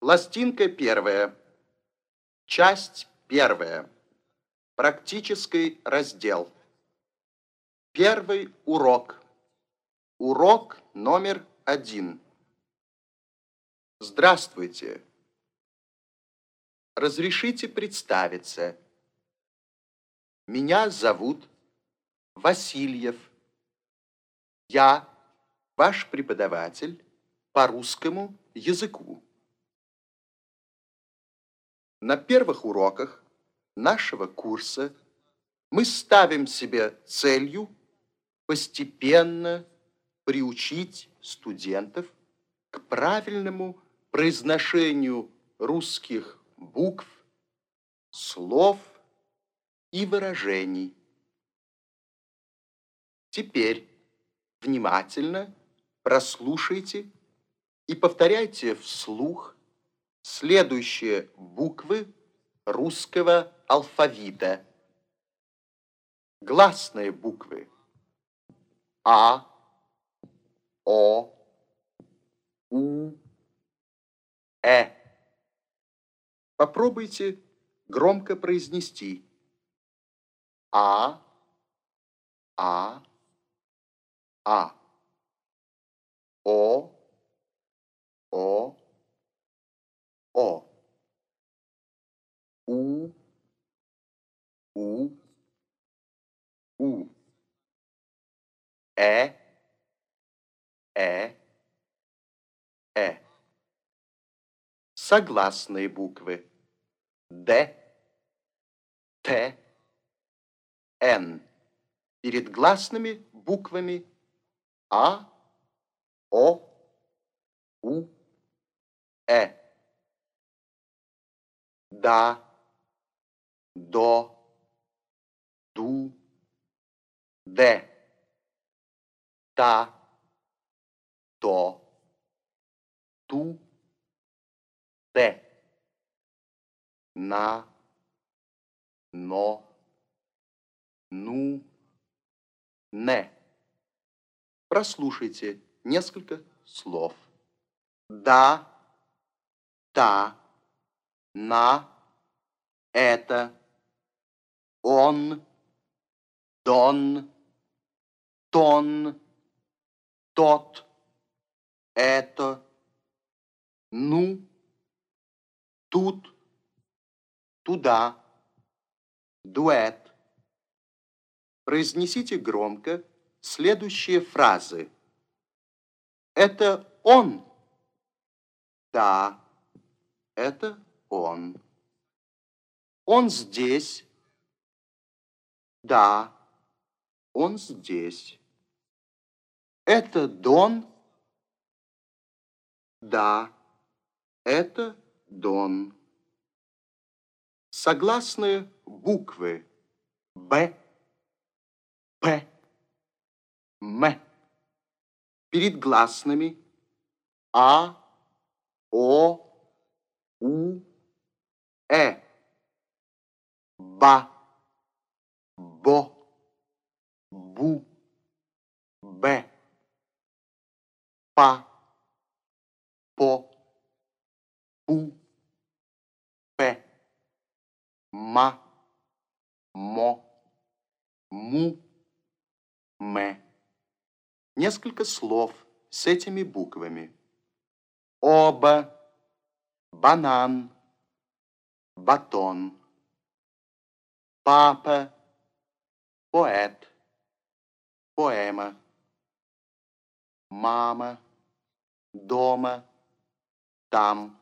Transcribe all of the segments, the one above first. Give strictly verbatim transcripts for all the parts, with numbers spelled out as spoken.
Пластинка первая. Часть первая. Практический раздел. Первый урок. Урок номер один. Здравствуйте. Разрешите представиться. Меня зовут Васильев. Я ваш преподаватель по русскому языку. На первых уроках нашего курса мы ставим себе целью постепенно приучить студентов к правильному произношению русских букв, слов и выражений. Теперь внимательно прослушайте и повторяйте вслух следующие буквы русского алфавита. Гласные буквы: А, О, У, Э. Попробуйте громко произнести: А, А, А. О, О, О. У, У, У. Э, Э, Э. Согласные буквы: Д, Т, Н. Перед гласными буквами А, О, У, Э. Да, до, ду, де. Та, то, ту, те. На, но, ну, не. Прослушайте несколько слов. Да, та, на, это, он, дон, тон, тот, это, ну, тут, туда, дуэт. Произнесите громко следующие фразы. Это он? Да, это он. Он здесь? Да, он здесь. Это Дон? Да, это Дон. Согласные буквы Б, П, М. Перед гласными А, О, У, Э. Ба, бо, бу, бе. Па, по, пу, пе. Ма, мо, му, ме. Несколько слов с этими буквами. Оба, банан, батон. Папа, поэт, поэма. Мама, дома, там.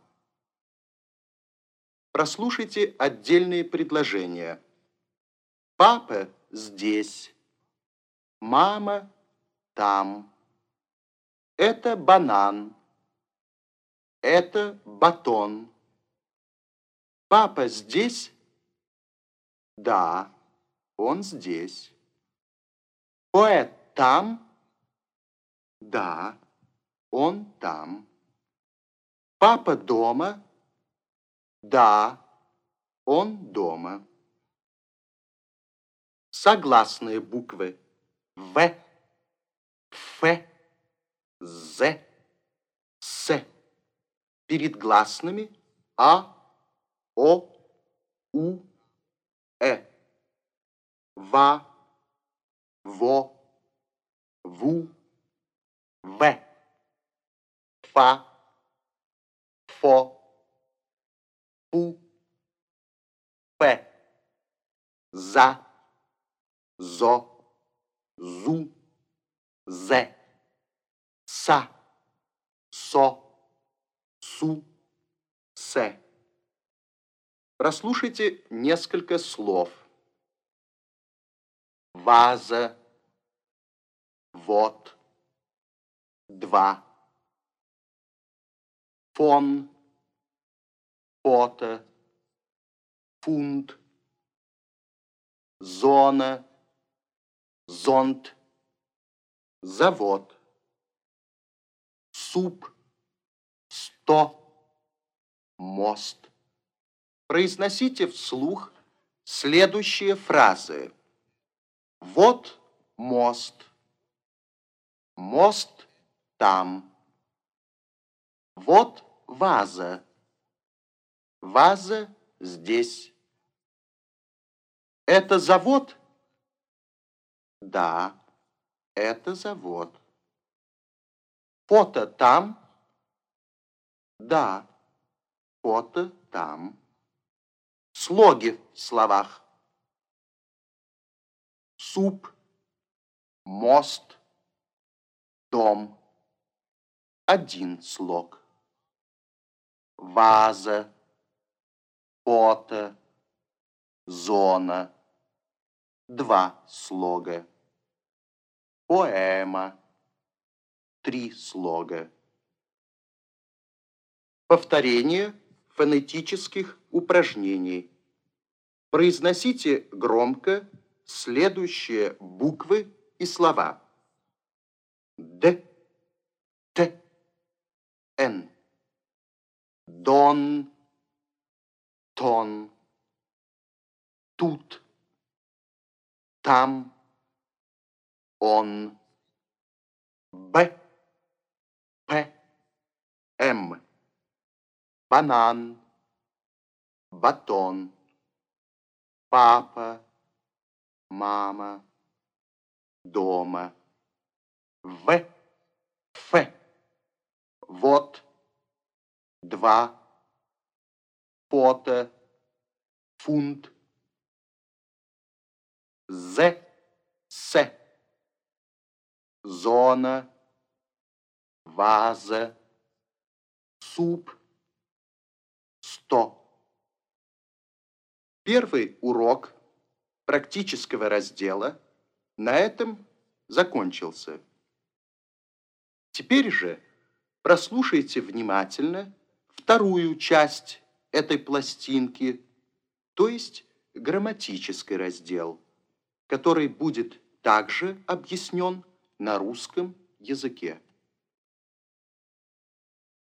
Прослушайте отдельные предложения. Папа здесь, мама там. Это банан, это батон. Папа здесь? Да, он здесь. Поэт там? Да, он там. Папа дома? Да, он дома. Согласные буквы В, Ф, З, С. перед гласными А, О, У, Э. Ва, Во, Ву, В. Фа, Фо, Фу, П. За, Зо, Зу, Зе. Са, Со, Су, Се. Прослушайте несколько слов. Ваза, вот, два. Фон, фото, фунт. Зона, зонт, завод. Суп, сто, мост. Произносите вслух следующие фразы. Вот мост. Мост там. Вот ваза. Ваза здесь. Это завод? Да, это завод. Фото там? Да, фото там. Слоги в словах. Суп, мост, дом. Один слог. Ваза, фото, зона. Два слога. Поэма. Три слога. Повторение фонетических упражнений. Произносите громко следующие буквы и слова. Д, Т, Н. Дон, тон. Тут, там, он. Б, П, М. Банан, батон. Папа, мама, дома. В, Ф. Вот, два. Фото, фунт. З, С. Зона, ваза, суп, сто. Первый урок практического раздела на этом закончился. Теперь же прослушайте внимательно вторую часть этой пластинки, то есть грамматический раздел, который будет также объяснен на русском языке.